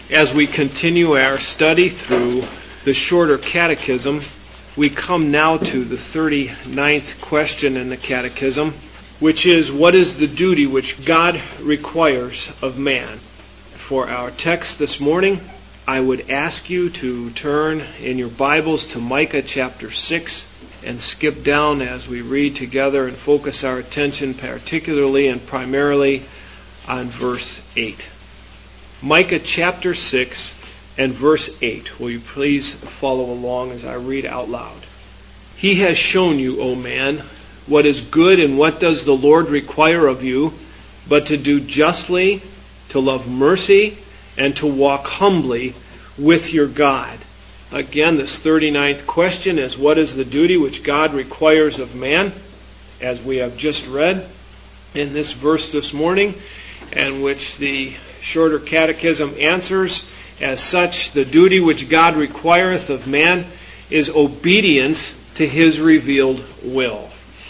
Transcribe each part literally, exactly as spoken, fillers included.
As we continue our study through the shorter catechism, we come now to the thirty-ninth question in the catechism, which is, what is the duty which God requires of man? For our text this morning, I would ask you to turn in your Bibles to Micah chapter six and skip down as we read together and focus our attention particularly and primarily on verse eight. Micah chapter six and verse eight. Will you please follow along as I read out loud? He has shown you, O man, what is good and what does the Lord require of you, but to do justly, to love mercy, and to walk humbly with your God. Again, this thirty-ninth question is, what is the duty which God requires of man? As we have just read in this verse this morning, and which the shorter catechism answers as such, the duty which God requireth of man is obedience to his revealed will.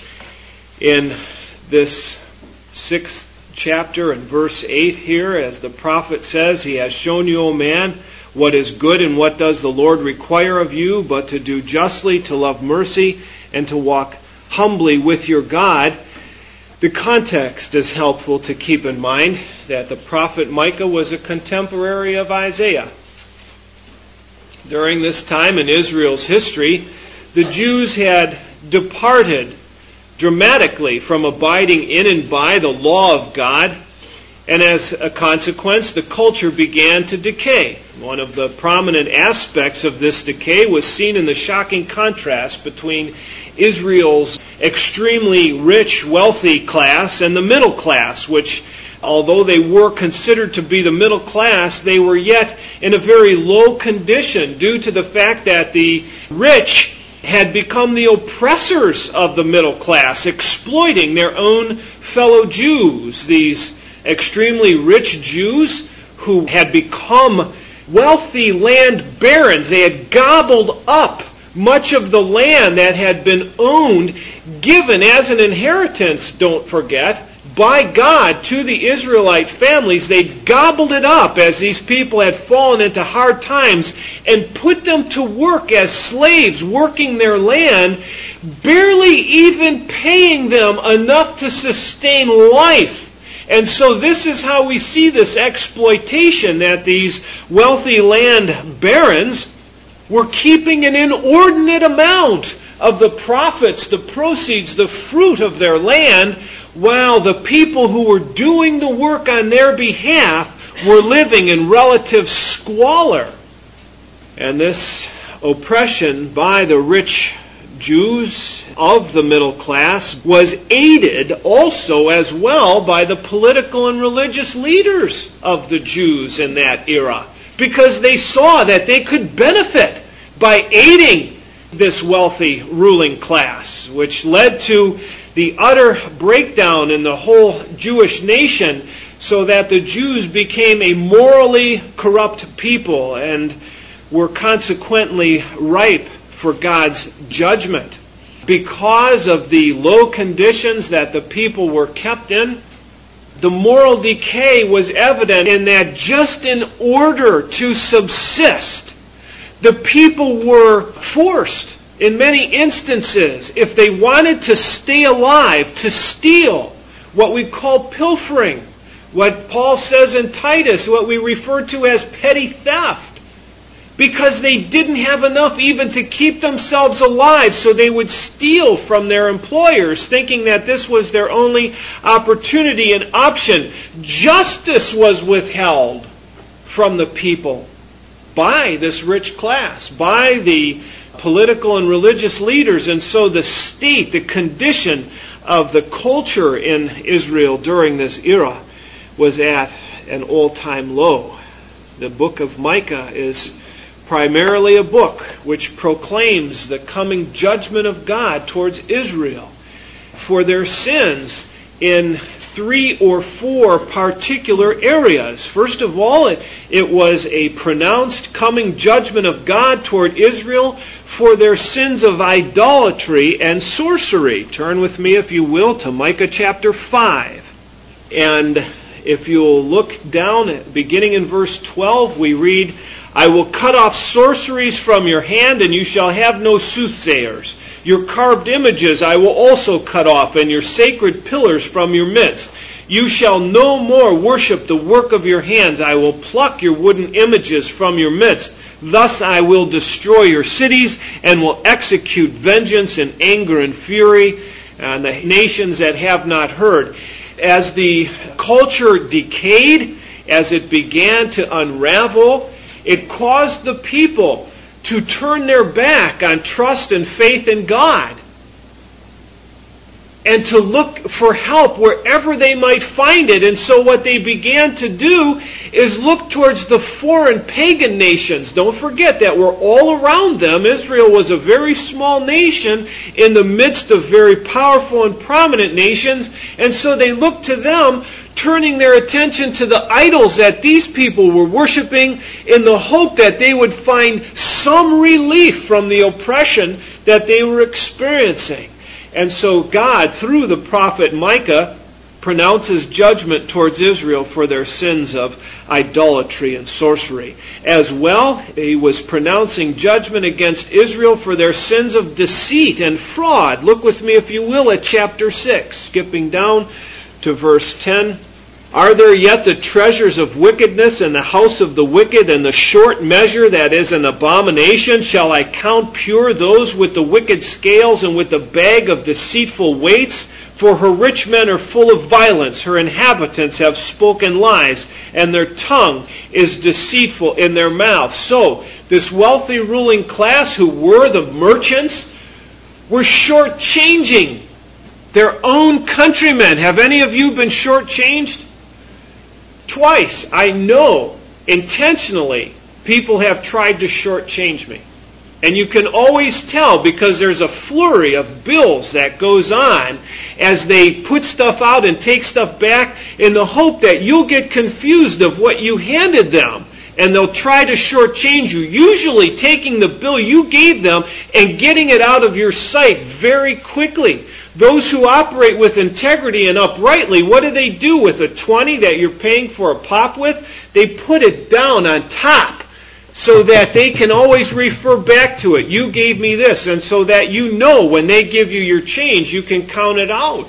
In this sixth chapter and verse eight here, as the prophet says, he has shown you, O man, what is good and what does the Lord require of you, but to do justly, to love mercy, and to walk humbly with your God. The context is helpful to keep in mind that the prophet Micah was a contemporary of Isaiah. During this time in Israel's history, the Jews had departed dramatically from abiding in and by the law of God, and as a consequence, the culture began to decay. One of the prominent aspects of this decay was seen in the shocking contrast between Israel's extremely rich, wealthy class and the middle class, which, although they were considered to be the middle class, they were yet in a very low condition due to the fact that the rich had become the oppressors of the middle class, exploiting their own fellow Jews. These extremely rich Jews who had become wealthy land barons. They had gobbled up much of the land that had been owned, given as an inheritance, don't forget, by God to the Israelite families. They gobbled it up as these people had fallen into hard times and put them to work as slaves, working their land, barely even paying them enough to sustain life. And so this is how we see this exploitation, that these wealthy land barons were keeping an inordinate amount of the profits, the proceeds, the fruit of their land, while the people who were doing the work on their behalf were living in relative squalor. And this oppression by the rich Jews of the middle class was aided also as well by the political and religious leaders of the Jews in that era, because they saw that they could benefit by aiding this wealthy ruling class, which led to the utter breakdown in the whole Jewish nation, so that the Jews became a morally corrupt people and were consequently ripe for God's judgment. Because of the low conditions that the people were kept in, the moral decay was evident in that just in order to subsist, the people were forced, in many instances, if they wanted to stay alive, to steal, what we call pilfering, what Paul says in Titus, what we refer to as petty theft, because they didn't have enough even to keep themselves alive, so they would steal from their employers, thinking that this was their only opportunity and option. Justice was withheld from the people by this rich class, by the political and religious leaders, and so the state, the condition of the culture in Israel during this era was at an all-time low. The book of Micah is primarily a book which proclaims the coming judgment of God towards Israel for their sins in three or four particular areas. First of all, it, it was a pronounced coming judgment of God toward Israel for their sins of idolatry and sorcery. Turn with me, if you will, to Micah chapter five. And if you'll look down, beginning in verse twelve, we read, I will cut off sorceries from your hand, and you shall have no soothsayers. Your carved images I will also cut off, and your sacred pillars from your midst. You shall no more worship the work of your hands. I will pluck your wooden images from your midst. Thus I will destroy your cities, and will execute vengeance in anger and fury on the nations that have not heard. As the culture decayed, as it began to unravel, it caused the people to turn their back on trust and faith in God, and to look for help wherever they might find it. And so what they began to do is look towards the foreign pagan nations. Don't forget that we're all around them. Israel was a very small nation in the midst of very powerful and prominent nations. And so they looked to them, turning their attention to the idols that these people were worshiping, in the hope that they would find some relief from the oppression that they were experiencing. And so God, through the prophet Micah, pronounces judgment towards Israel for their sins of idolatry and sorcery. As well, he was pronouncing judgment against Israel for their sins of deceit and fraud. Look with me, if you will, at chapter six, skipping down to verse ten. Are there yet the treasures of wickedness in the house of the wicked, and the short measure that is an abomination? Shall I count pure those with the wicked scales and with the bag of deceitful weights? For her rich men are full of violence, her inhabitants have spoken lies, and their tongue is deceitful in their mouth. So, this wealthy ruling class, who were the merchants, were shortchanging their own countrymen. Have any of you been shortchanged? Twice, I know, intentionally, people have tried to shortchange me. And you can always tell, because there's a flurry of bills that goes on as they put stuff out and take stuff back, in the hope that you'll get confused of what you handed them. And they'll try to shortchange you, usually taking the bill you gave them and getting it out of your sight very quickly. Those who operate with integrity and uprightly, what do they do with a twenty that you're paying for a pop with? They put it down on top so that they can always refer back to it. You gave me this, and so that you know when they give you your change, you can count it out.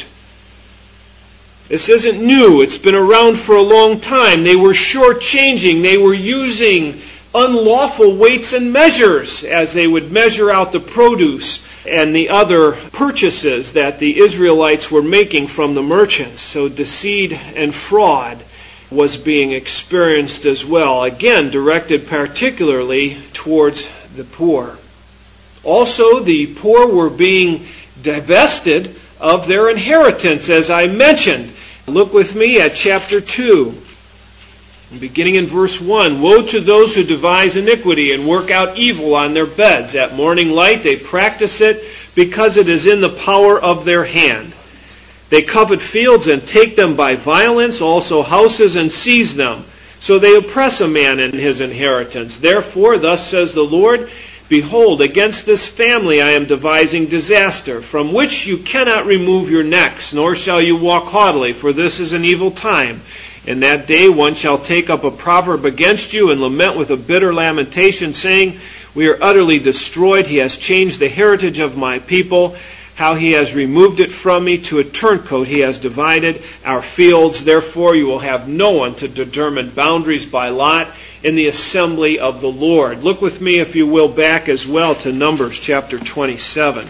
This isn't new. It's been around for a long time. They were shortchanging. They were using unlawful weights and measures as they would measure out the produce and the other purchases that the Israelites were making from the merchants. So deceit and fraud was being experienced as well, again directed particularly towards the poor. Also, the poor were being divested of their inheritance, as I mentioned. Look with me at chapter two. Beginning in verse one, woe to those who devise iniquity and work out evil on their beds. At morning light they practice it, because it is in the power of their hand. They covet fields and take them by violence, also houses, and seize them. So they oppress a man in his inheritance. Therefore, thus says the Lord, behold, against this family I am devising disaster, from which you cannot remove your necks, nor shall you walk haughtily, for this is an evil time. In that day one shall take up a proverb against you and lament with a bitter lamentation, saying, we are utterly destroyed. He has changed the heritage of my people. How he has removed it from me to a turncoat. He has divided our fields. Therefore you will have no one to determine boundaries by lot in the assembly of the Lord. Look with me, if you will, back as well to Numbers chapter twenty-seven.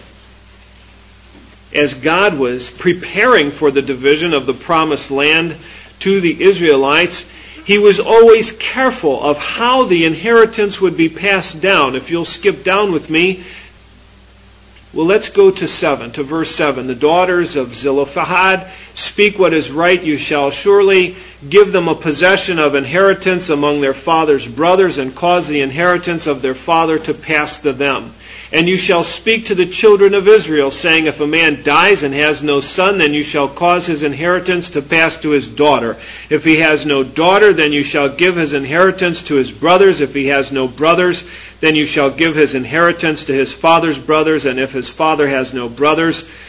As God was preparing for the division of the promised land to the Israelites, he was always careful of how the inheritance would be passed down. If you'll skip down with me, well, let's go to seven, to verse seven. The daughters of Zelophehad speak what is right. You shall surely give them a possession of inheritance among their father's brothers, and cause the inheritance of their father to pass to them. And you shall speak to the children of Israel, saying, if a man dies and has no son, then you shall cause his inheritance to pass to his daughter. If he has no daughter, then you shall give his inheritance to his brothers. If he has no brothers, then you shall give his inheritance to his father's brothers. And if his father has no brothers,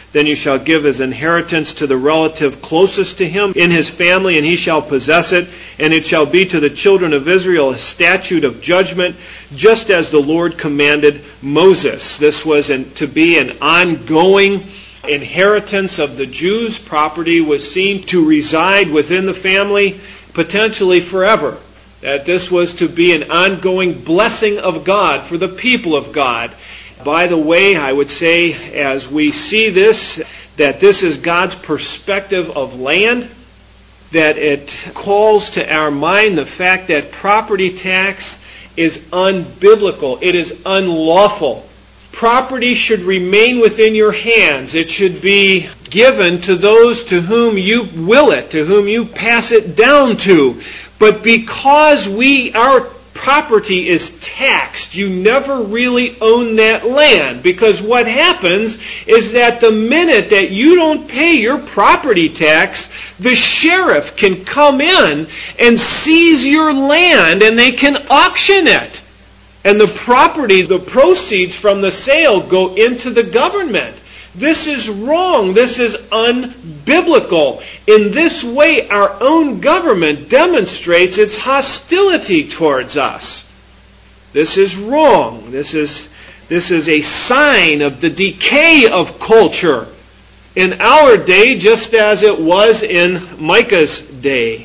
then you shall give his inheritance to the relative closest to him in his family, and he shall possess it. And it shall be to the children of Israel a statute of judgment, just as the Lord commanded Moses. This was an, to be an ongoing inheritance of the Jews. Property was seen to reside within the family, potentially forever. That this was to be an ongoing blessing of God for the people of God. By the way, I would say, as we see this, that this is God's perspective of land, that it calls to our mind the fact that property tax is unbiblical. It is unlawful. Property should remain within your hands. It should be given to those to whom you will it, to whom you pass it down to. But because we, our property is taxed, you never really own that land. Because what happens is that the minute that you don't pay your property tax, the sheriff can come in and seize your land and they can auction it. And the property, the proceeds from the sale go into the government. This is wrong. This is unbiblical. In this way, our own government demonstrates its hostility towards us. This is wrong. This is, this is a sign of the decay of culture in our day, just as it was in Micah's day.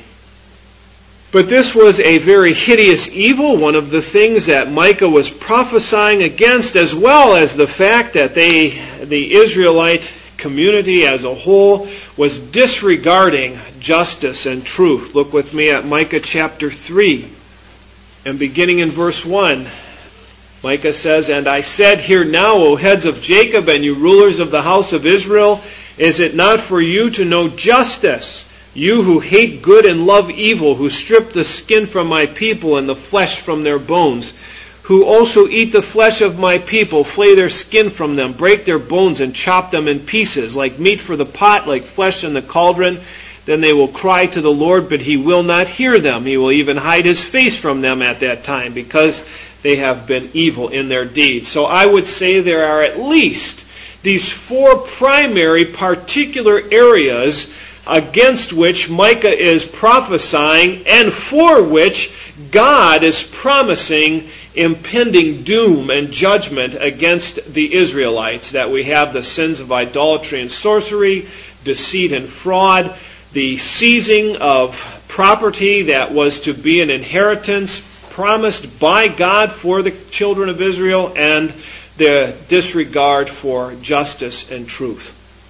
But this was a very hideous evil, one of the things that Micah was prophesying against, as well as the fact that they, the Israelite community as a whole, was disregarding justice and truth. Look with me at Micah chapter three, and beginning in verse one. Micah says, "And I said, Hear now, O heads of Jacob, and you rulers of the house of Israel, is it not for you to know justice? You who hate good and love evil, who strip the skin from my people and the flesh from their bones, who also eat the flesh of my people, flay their skin from them, break their bones and chop them in pieces, like meat for the pot, like flesh in the cauldron. Then they will cry to the Lord, but he will not hear them. He will even hide his face from them at that time, because they have been evil in their deeds." So I would say there are at least these four primary particular areas against which Micah is prophesying, and for which God is promising impending doom and judgment against the Israelites. That we have the sins of idolatry and sorcery, deceit and fraud, the seizing of property that was to be an inheritance promised by God for the children of Israel, and the disregard for justice and truth.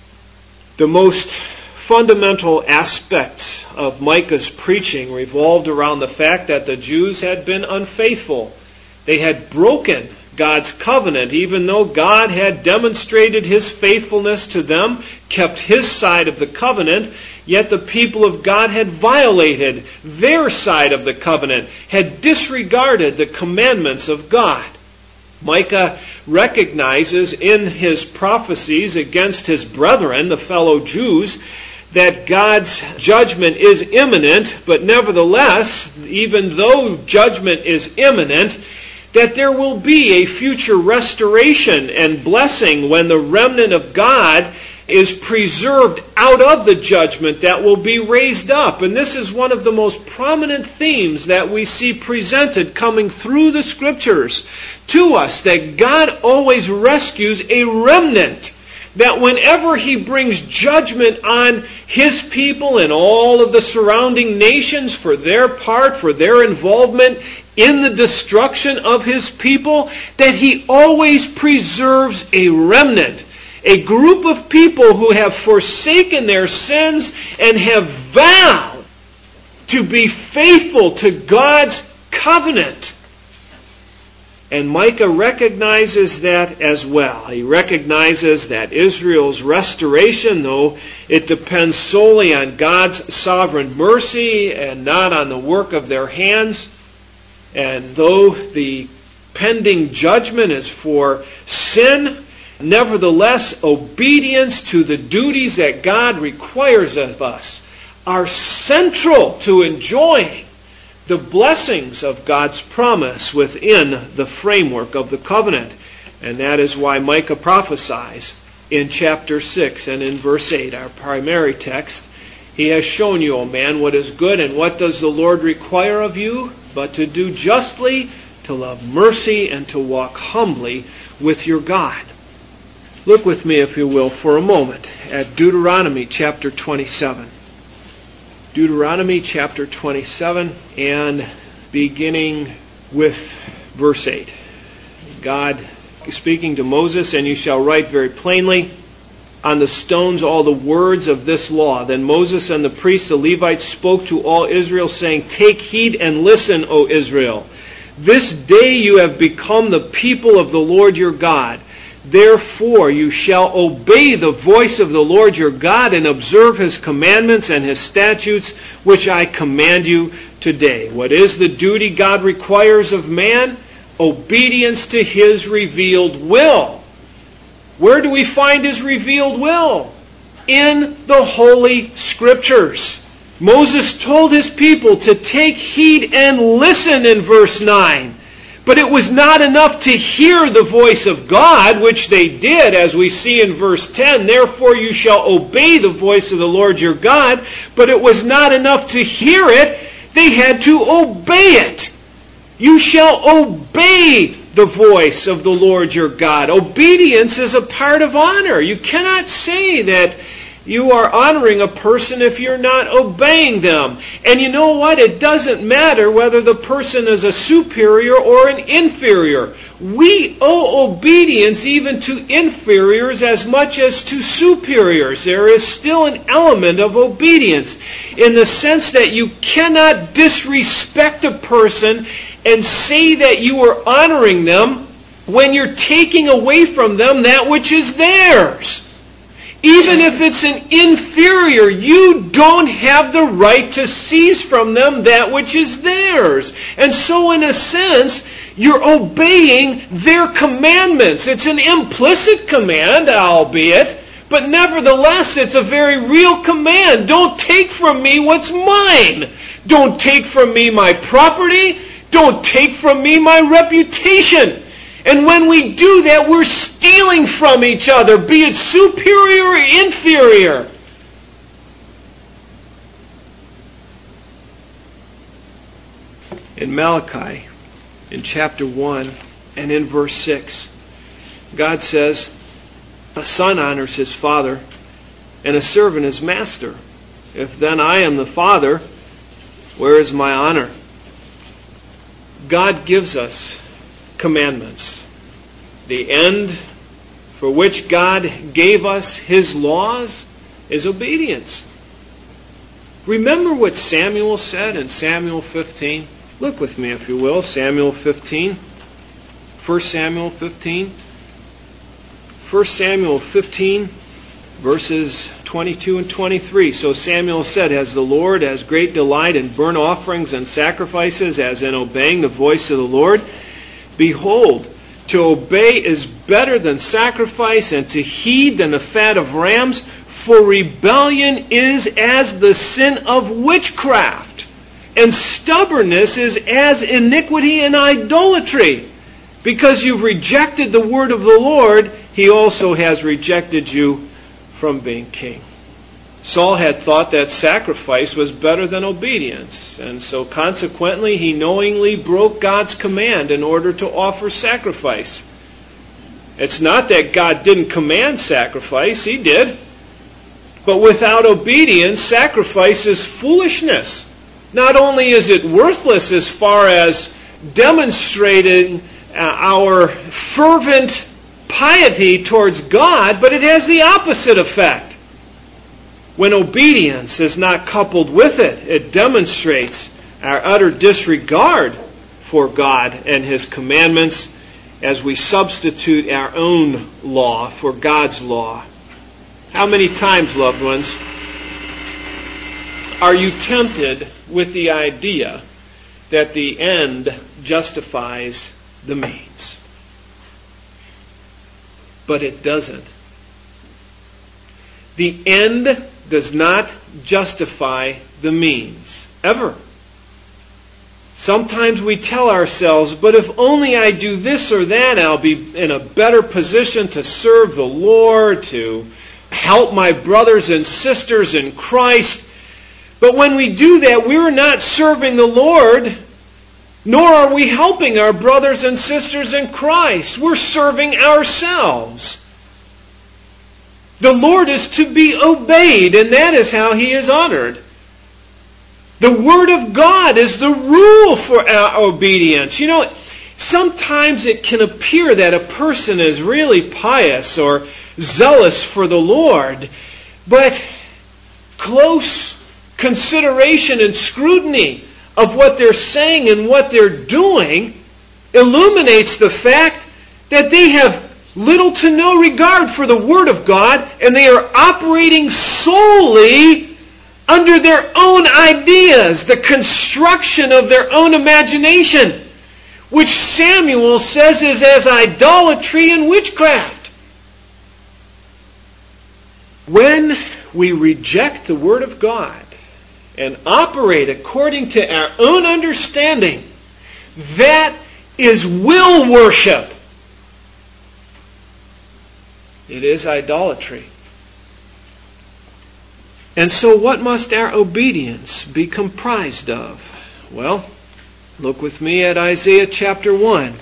The most fundamental aspects of Micah's preaching revolved around the fact that the Jews had been unfaithful. They had broken God's covenant, even though God had demonstrated his faithfulness to them, kept his side of the covenant, yet the people of God had violated their side of the covenant, had disregarded the commandments of God. Micah recognizes in his prophecies against his brethren, the fellow Jews, that God's judgment is imminent, but nevertheless, even though judgment is imminent, that there will be a future restoration and blessing when the remnant of God is preserved out of the judgment that will be raised up. And this is one of the most prominent themes that we see presented coming through the Scriptures to us, that God always rescues a remnant. That whenever he brings judgment on his people and all of the surrounding nations for their part, for their involvement in the destruction of his people, that he always preserves a remnant. A group of people who have forsaken their sins and have vowed to be faithful to God's covenant. And Micah recognizes that as well. He recognizes that Israel's restoration, though it depends solely on God's sovereign mercy and not on the work of their hands, and though the pending judgment is for sin, nevertheless, obedience to the duties that God requires of us are central to enjoying the blessings of God's promise within the framework of the covenant. And that is why Micah prophesies in chapter six and in verse eight, our primary text, He has shown you, O man, what is good, and what does the Lord require of you? But to do justly, to love mercy, and to walk humbly with your God. Look with me, if you will, for a moment at Deuteronomy chapter twenty-seven. Deuteronomy chapter twenty-seven, and beginning with verse eight. God speaking to Moses, and you shall write very plainly on the stones all the words of this law. Then Moses and the priests, the Levites, spoke to all Israel, saying, Take heed and listen, O Israel. This day you have become the people of the Lord your God. Therefore you shall obey the voice of the Lord your God and observe His commandments and His statutes, which I command you today. What is the duty God requires of man? Obedience to His revealed will. Where do we find His revealed will? In the Holy Scriptures. Moses told his people to take heed and listen in verse nine. But it was not enough to hear the voice of God, which they did, as we see in verse ten. Therefore you shall obey the voice of the Lord your God. But it was not enough to hear it. They had to obey it. You shall obey the voice of the Lord your God. Obedience is a part of honor. You cannot say that you are honoring a person if you're not obeying them. And you know what? It doesn't matter whether the person is a superior or an inferior. We owe obedience even to inferiors as much as to superiors. There is still an element of obedience in the sense that you cannot disrespect a person and say that you are honoring them when you're taking away from them that which is theirs. Even if it's an inferior, you don't have the right to seize from them that which is theirs. And so in a sense, you're obeying their commandments. It's an implicit command, albeit, but nevertheless, it's a very real command. Don't take from me what's mine. Don't take from me my property. Don't take from me my reputation. And when we do that, we're stealing from each other, be it superior or inferior. In Malachi, in chapter one and in verse six, God says, a son honors his father, and a servant his master. If then I am the father, where is my honor? God gives us commandments. The end for which God gave us His laws is obedience. Remember what Samuel said in Samuel fifteen? Look with me, if you will, Samuel fifteen. First Samuel fifteen. First Samuel fifteen, verses twenty-two and twenty-three. So Samuel said, As the Lord has great delight in burnt offerings and sacrifices, as in obeying the voice of the Lord, behold, to obey is better than sacrifice, and to heed than the fat of rams, for rebellion is as the sin of witchcraft, and stubbornness is as iniquity and idolatry. Because you've rejected the word of the Lord, He also has rejected you from being king. Saul had thought that sacrifice was better than obedience, and so consequently he knowingly broke God's command in order to offer sacrifice. It's not that God didn't command sacrifice, He did. But without obedience, sacrifice is foolishness. Not only is it worthless as far as demonstrating our fervent piety towards God, but it has the opposite effect. When obedience is not coupled with it, it demonstrates our utter disregard for God and His commandments as we substitute our own law for God's law. How many times, loved ones, are you tempted with the idea that the end justifies the means? But it doesn't. The end does not justify the means, ever. Sometimes we tell ourselves, but if only I do this or that, I'll be in a better position to serve the Lord, to help my brothers and sisters in Christ. But when we do that, we're not serving the Lord, nor are we helping our brothers and sisters in Christ. We're serving ourselves. The Lord is to be obeyed, and that is how He is honored. The Word of God is the rule for our obedience. You know, sometimes it can appear that a person is really pious or zealous for the Lord, but close consideration and scrutiny of what they're saying and what they're doing illuminates the fact that they have little to no regard for the Word of God, and they are operating solely under their own ideas, the construction of their own imagination, which Samuel says is as idolatry and witchcraft. When we reject the Word of God and operate according to our own understanding, that is will worship. It is idolatry. And so what must our obedience be comprised of? Well, look with me at Isaiah chapter one.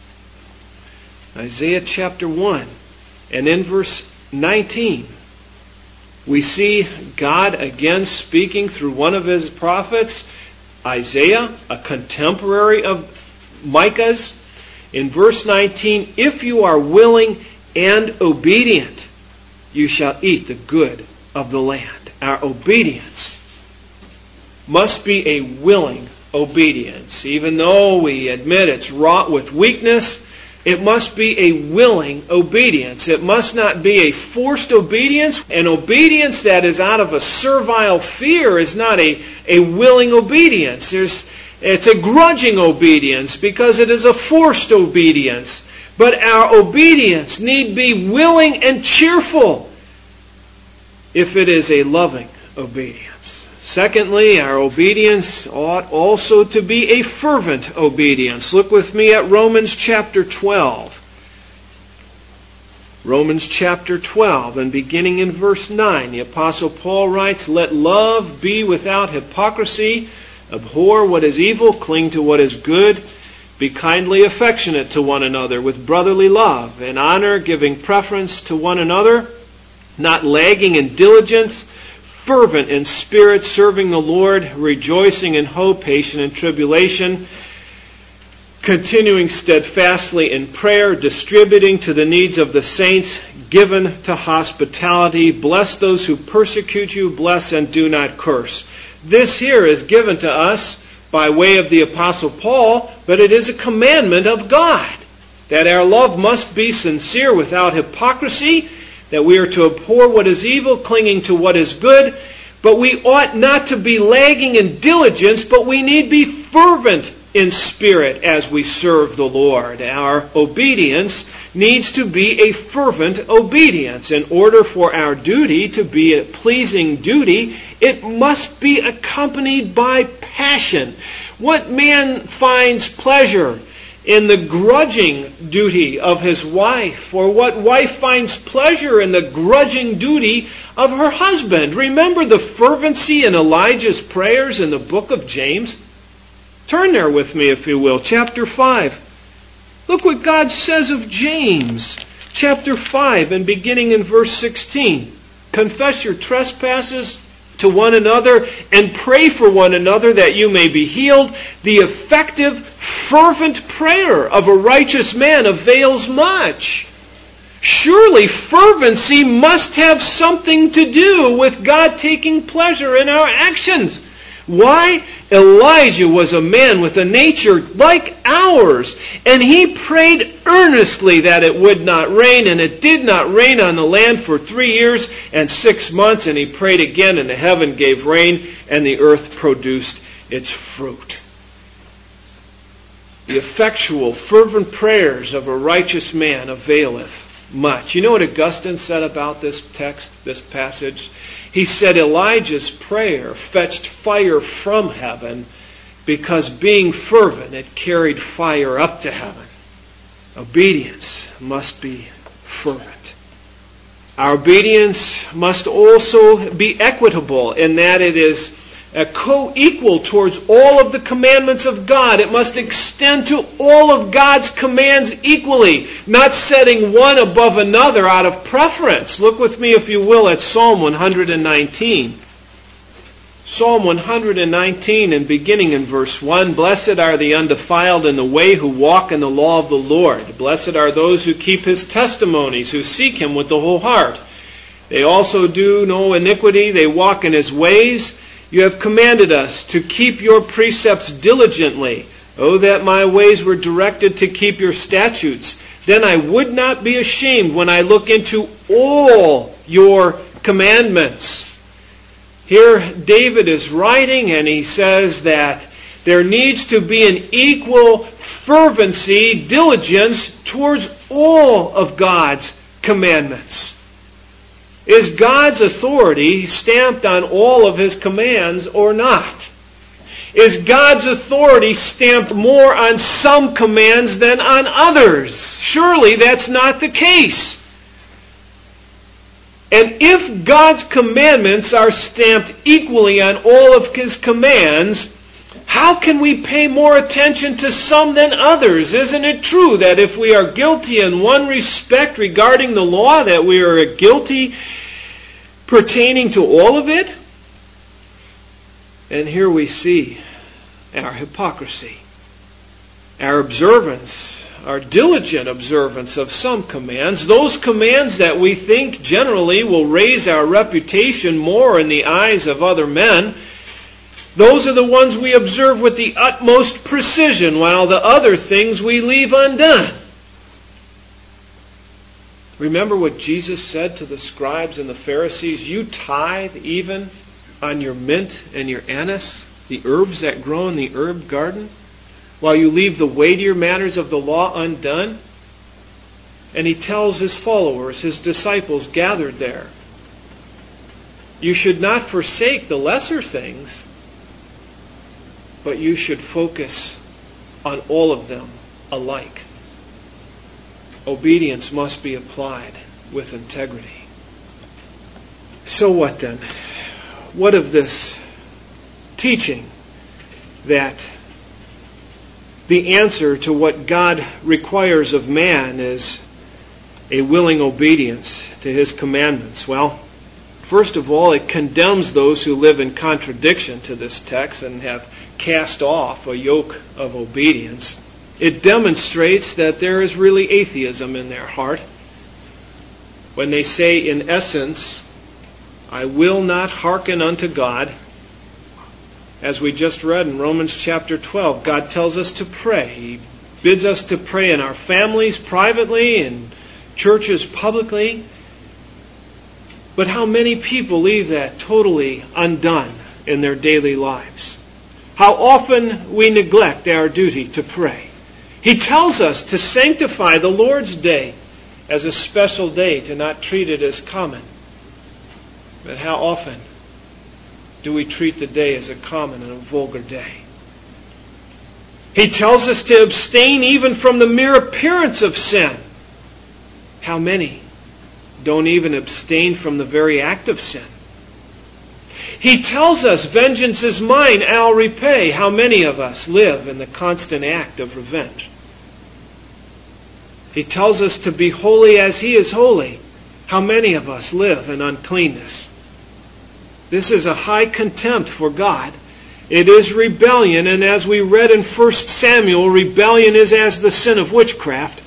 Isaiah chapter one. And in verse nineteen, we see God again speaking through one of His prophets, Isaiah, a contemporary of Micah's. In verse nineteen, if you are willing and obedient, you shall eat the good of the land. Our obedience must be a willing obedience. Even though we admit it's wrought with weakness, it must be a willing obedience. It must not be a forced obedience. An obedience that is out of a servile fear is not a, a willing obedience. There's, it's a grudging obedience because it is a forced obedience. But our obedience need be willing and cheerful if it is a loving obedience. Secondly, our obedience ought also to be a fervent obedience. Look with me at Romans chapter twelve. Romans chapter twelve, and beginning in verse nine, the Apostle Paul writes, let love be without hypocrisy, abhor what is evil, cling to what is good, be kindly affectionate to one another with brotherly love and honor, giving preference to one another, not lagging in diligence, fervent in spirit, serving the Lord, rejoicing in hope, patient in tribulation, continuing steadfastly in prayer, distributing to the needs of the saints, given to hospitality. Bless those who persecute you, bless and do not curse. This here is given to us by way of the Apostle Paul, but it is a commandment of God, that our love must be sincere without hypocrisy, that we are to abhor what is evil, clinging to what is good, but we ought not to be lagging in diligence, but we need be fervent in spirit as we serve the Lord. Our obedience needs to be a fervent obedience. In order for our duty to be a pleasing duty, it must be accompanied by passion. What man finds pleasure in the grudging duty of his wife, or what wife finds pleasure in the grudging duty of her husband? Remember the fervency in Elijah's prayers in the book of James? Turn there with me, if you will, chapter five. Look what God says of James, chapter five, and beginning in verse sixteen. Confess your trespasses to one another and pray for one another that you may be healed. The effective, fervent prayer of a righteous man avails much. Surely fervency must have something to do with God taking pleasure in our actions. Why? Elijah was a man with a nature like ours, and he prayed earnestly that it would not rain, and it did not rain on the land for three years and six months, and he prayed again, and the heaven gave rain, and the earth produced its fruit. The effectual, fervent prayers of a righteous man availeth much. You know what Augustine said about this text, this passage? He said Elijah's prayer fetched fire from heaven because being fervent, it carried fire up to heaven. Obedience must be fervent. Our obedience must also be equitable in that it is uh, co-equal towards all of the commandments of God. It must extend to all of God's commands equally, not setting one above another out of preference. Look with me, if you will, at Psalm one nineteen. Psalm one nineteen, and beginning in verse one, "Blessed are the undefiled in the way who walk in the law of the Lord. Blessed are those who keep His testimonies, who seek Him with the whole heart. They also do no iniquity, they walk in His ways. You have commanded us to keep your precepts diligently. Oh, that my ways were directed to keep your statutes. Then I would not be ashamed when I look into all your commandments." Here David is writing, and he says that there needs to be an equal fervency, diligence towards all of God's commandments. Is God's authority stamped on all of His commands or not? Is God's authority stamped more on some commands than on others? Surely that's not the case. And if God's commandments are stamped equally on all of His commands, how can we pay more attention to some than others? Isn't it true that if we are guilty in one respect regarding the law, that we are guilty pertaining to all of it? And here we see our hypocrisy, our observance, our diligent observance of some commands, those commands that we think generally will raise our reputation more in the eyes of other men. Those are the ones we observe with the utmost precision, while the other things we leave undone. Remember what Jesus said to the scribes and the Pharisees? You tithe even on your mint and your anise, the herbs that grow in the herb garden, while you leave the weightier matters of the law undone. And He tells His followers, His disciples gathered there, you should not forsake the lesser things, but you should focus on all of them alike. Obedience must be applied with integrity. So what then? What of this teaching that the answer to what God requires of man is a willing obedience to His commandments? Well, first of all, it condemns those who live in contradiction to this text and have cast off a yoke of obedience. It demonstrates that there is really atheism in their heart when they say, in essence, I will not hearken unto God. As we just read in Romans chapter twelve, God tells us to pray. He bids us to pray in our families privately, in churches publicly. But how many people leave that totally undone in their daily lives? How often we neglect our duty to pray. He tells us to sanctify the Lord's day as a special day, to not treat it as common. But how often do we treat the day as a common and a vulgar day? He tells us to abstain even from the mere appearance of sin. How many don't even abstain from the very act of sin? He tells us, vengeance is mine, I'll repay. How many of us live in the constant act of revenge? He tells us to be holy as He is holy. How many of us live in uncleanness? This is a high contempt for God. It is rebellion, and as we read in First Samuel, rebellion is as the sin of witchcraft.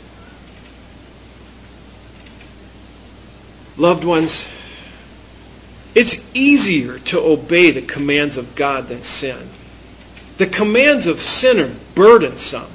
Loved ones, it's easier to obey the commands of God than sin. The commands of sin are burdensome.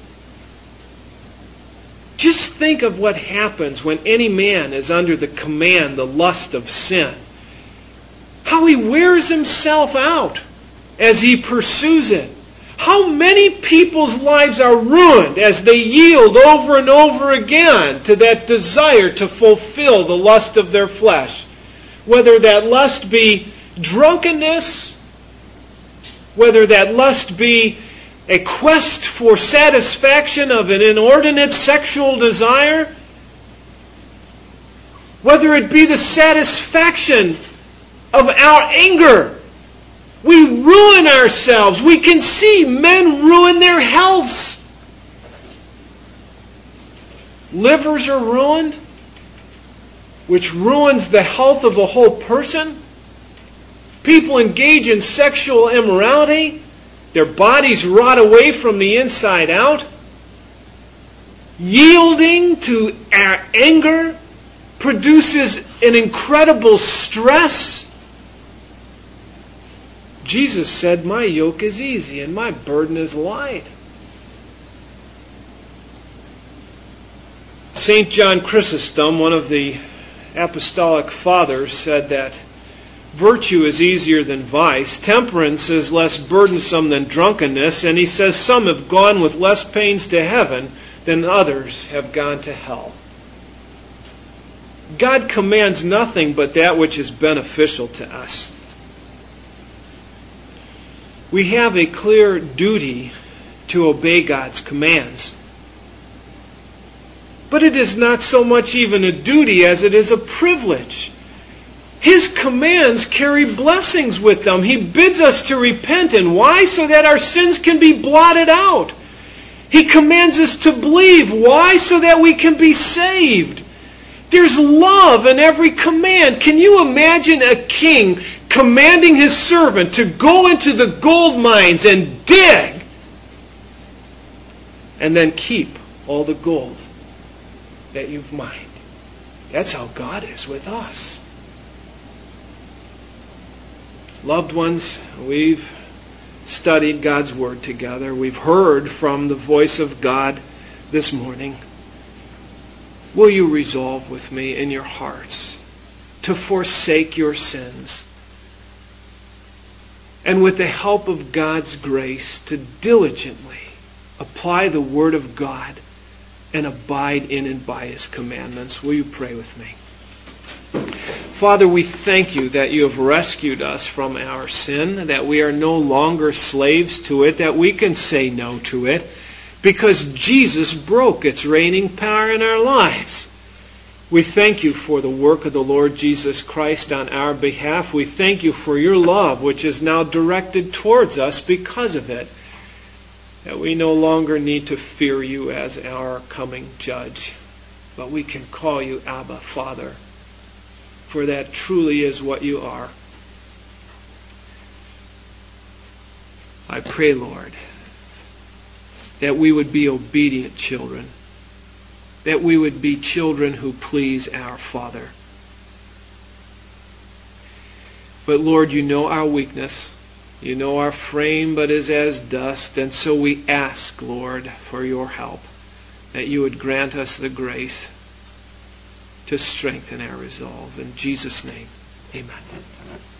Just think of what happens when any man is under the command, the lust of sin. How he wears himself out as he pursues it. How many people's lives are ruined as they yield over and over again to that desire to fulfill the lust of their flesh. Whether that lust be drunkenness, whether that lust be a quest for satisfaction of an inordinate sexual desire, whether it be the satisfaction of our anger. We ruin ourselves. We can see men ruin their healths. Livers are ruined, which ruins the health of a whole person. People engage in sexual immorality. Their bodies rot away from the inside out. Yielding to our anger produces an incredible stress. Jesus said, "My yoke is easy and my burden is light." Saint John Chrysostom, one of the apostolic fathers, said that virtue is easier than vice, temperance is less burdensome than drunkenness, and he says some have gone with less pains to heaven than others have gone to hell. God commands nothing but that which is beneficial to us. We have a clear duty to obey God's commands. But it is not so much even a duty as it is a privilege. His commands carry blessings with them. He bids us to repent. And why? So that our sins can be blotted out. He commands us to believe. Why? So that we can be saved. There's love in every command. Can you imagine a king commanding his servant to go into the gold mines and dig and then keep all the gold that you've mined? That's how God is with us. Loved ones, we've studied God's Word together. We've heard from the voice of God this morning. Will you resolve with me in your hearts to forsake your sins, and with the help of God's grace to diligently apply the Word of God and abide in and by His commandments? Will you pray with me? Father, we thank you that you have rescued us from our sin, that we are no longer slaves to it, that we can say no to it, because Jesus broke its reigning power in our lives. We thank you for the work of the Lord Jesus Christ on our behalf. We thank you for your love, which is now directed towards us because of it, that we no longer need to fear you as our coming judge, but we can call you Abba, Father, for that truly is what you are. I pray, Lord, that we would be obedient children, that we would be children who please our Father. But Lord, you know our weakness. You know our frame but is as dust, and so we ask, Lord, for your help, that you would grant us the grace to strengthen our resolve. In Jesus' name, amen.